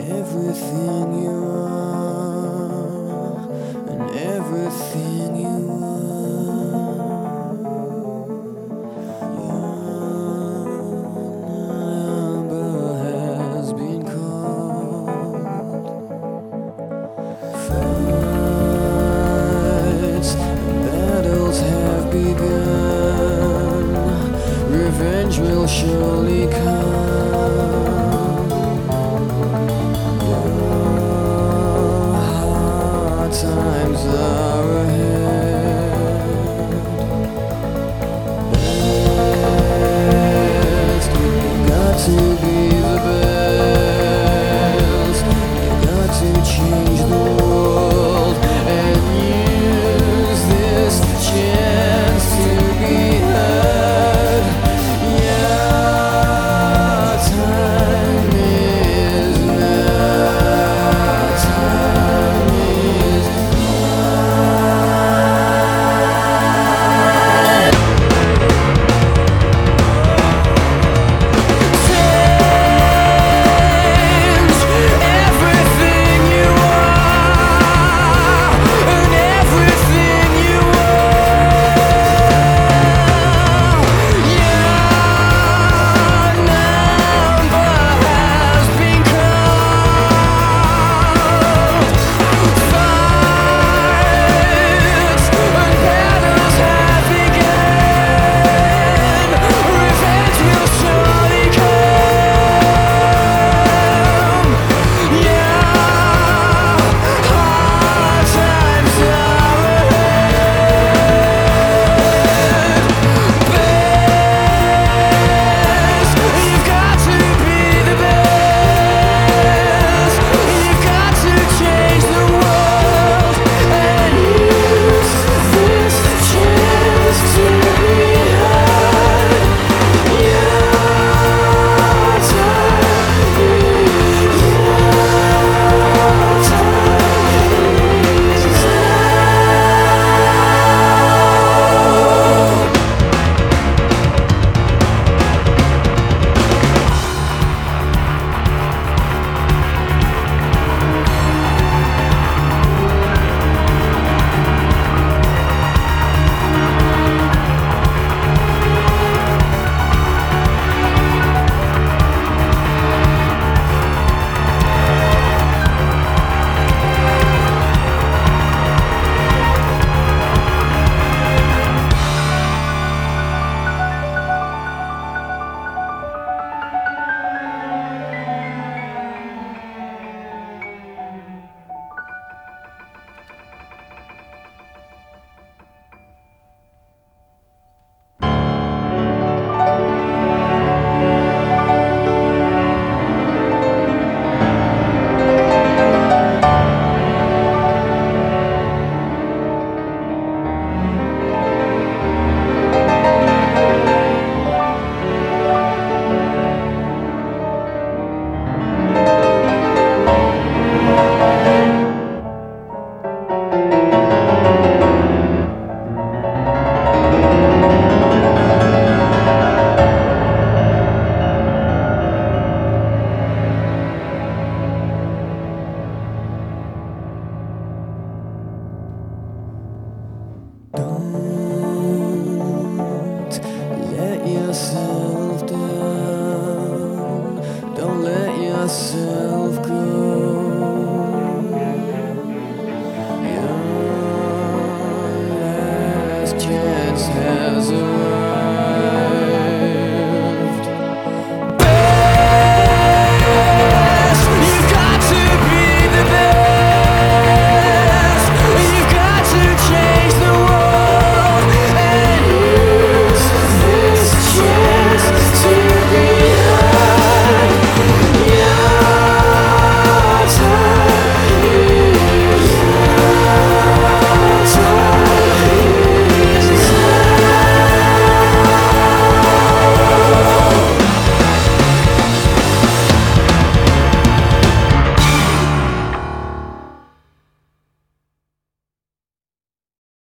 Everything you are and everything you are. Your number has been called. Fights and battles have begun. Revenge will surely come. Times are ahead. Best, you got to be the best. You got to change the world and use this chance to be heard. Yeah, time is now. Time is Don't let yourself down. Don't let yourself